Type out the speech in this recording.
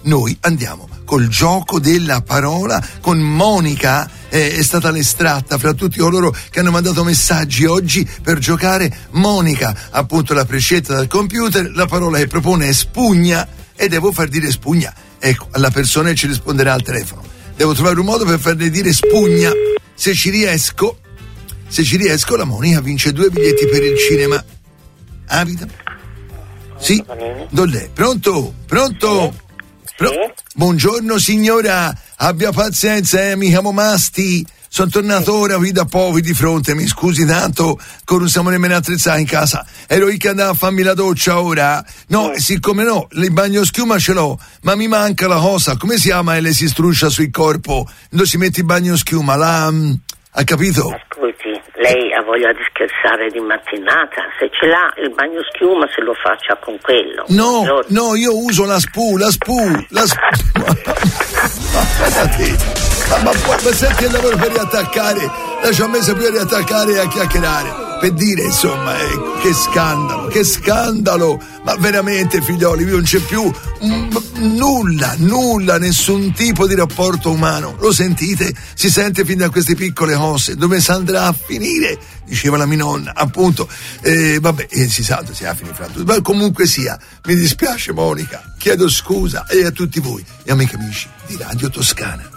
noi andiamo col gioco della parola con Monica. È stata l'estratta fra tutti coloro che hanno mandato messaggi oggi per giocare. Monica, appunto, la prescelta dal computer. La parola che propone è spugna e devo far dire spugna, ecco, alla persona che ci risponderà al telefono. Devo trovare un modo per farle dire spugna. Se ci riesco, la Monica vince 2 biglietti per il cinema. Abita? Sì, do lei. Pronto? Sì. Buongiorno signora, abbia pazienza, mi chiamo Masti. Sono tornato ora qui da poco di fronte, mi scusi tanto, non siamo nemmeno attrezzati in casa. Ero io che andavo a farmi la doccia ora. No, siccome no, il bagno schiuma ce l'ho, ma mi manca la cosa, come si chiama e le si struscia sul corpo? Dove si mette il bagno schiuma, ha capito? Ascolti, lei ha voglia di scherzare di mattinata? Se ce l'ha il bagno schiuma, se lo faccia con quello. No, io uso la spu. Ma senti il lavoro per riattaccare, lascia a me sapere riattaccare e a chiacchierare, per dire insomma, che scandalo, ma veramente figlioli, non c'è più nulla, nessun tipo di rapporto umano, lo sentite? Si sente fin da queste piccole cose, dove si andrà a finire, diceva la mia nonna, appunto, si sa, si va a finire fra tutti, ma comunque sia, mi dispiace Monica, chiedo scusa e a tutti voi, e amici di Radio Toscana.